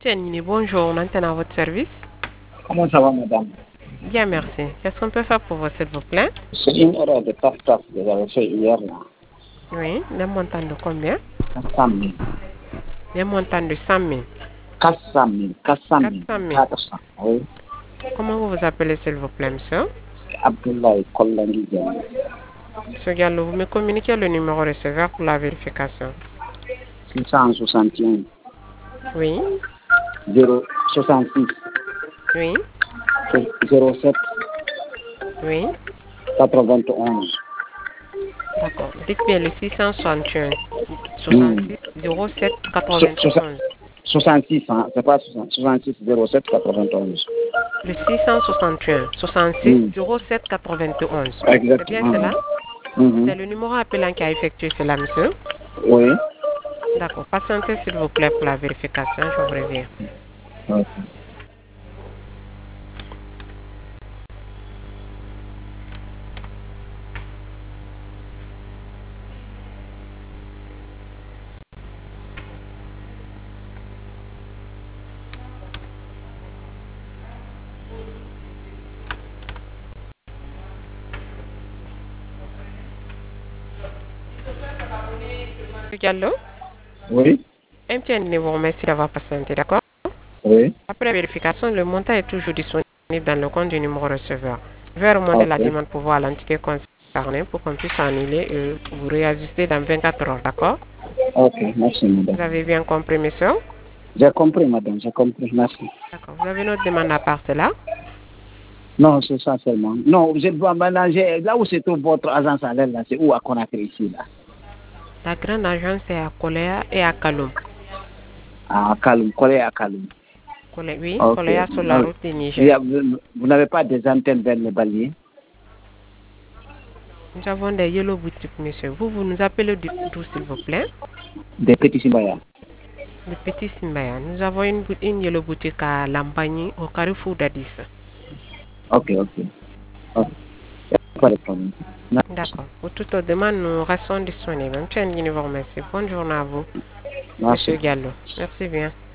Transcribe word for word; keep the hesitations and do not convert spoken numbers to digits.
Tienini, bonjour, on antenne à votre service. Comment ça va, madame? Bien, merci. Qu'est-ce qu'on peut faire pour vous, s'il vous plaît? C'est une erreur de taf-taf que j'avais fait hier, là. Oui, le montant de combien? quatre cent mille. Le montant de cent mille. quatre cent mille. quatre cent mille. quatre cent mille. quatre cents. Oui. Comment vous vous appelez, s'il vous plaît, monsieur? C'est Abdoulaye Kolangui Diallo. Monsieur Gallo, vous me communiquez le numéro receveur pour la vérification. six cent soixante et un. Oui, zéro soixante-six. oui, zéro sept. oui. quatre-vingt-onze. D'accord. Dites bien le six cent soixante et un, Hmm. soixante-six, zéro sept, quatre-vingt-onze. soixante-six, hein. C'est pas soixante, soixante-six, zéro sept, quatre-vingt-onze. Le six cent soixante et un, soixante-six, Hmm. zéro sept, quatre-vingt-onze. C'est bien Exactement. cela? Mhm. C'est le numéro appelant qui a effectué cela, monsieur? Oui. D'accord. Patientez, s'il vous plaît, pour la vérification. Je vous reviens. Ok. Monsieur Gallo, Oui. M T N vous remercie d'avoir patienté, d'accord? Oui. Après la vérification, le montant est toujours disponible dans le compte du numéro receveur. Je vais remonter la Ok. demande pour voir l'entité concernée pour qu'on puisse annuler et vous réajuster dans vingt-quatre heures, d'accord? Ok. Merci, madame. Vous avez bien compris, monsieur? J'ai compris, madame. J'ai compris. Merci. D'accord. Vous avez une autre demande à part cela? Non, c'est ça seulement. Non, je dois mélanger. Là où se trouve votre agence à l'aile, là, c'est où à Conakry ici, là? La grande agence est à Koléa et à Kaloum. À Kaloum, collé à Kaloum. Kolé, oui, Ok. Koléa sur la Donc, route du il y Niger. a- vous vous n'avez pas des antennes vers le Balier? Nous avons des yellow boutiques, monsieur. Vous, vous nous appelez du- d'où, s'il vous plaît? Des petits Simbaya? Le Petit Simbaya. Nous avons une, bou- une yellow boutique à Lampagny, au Carrefour d'Addis. Ok, ok. Ok. Pas de problème. Merci. D'accord. Pour toute autre demande, nous restons disponibles. Monsieur Nguyen vous remercie. Bonne journée à vous, Merci. monsieur Gallo. Merci bien.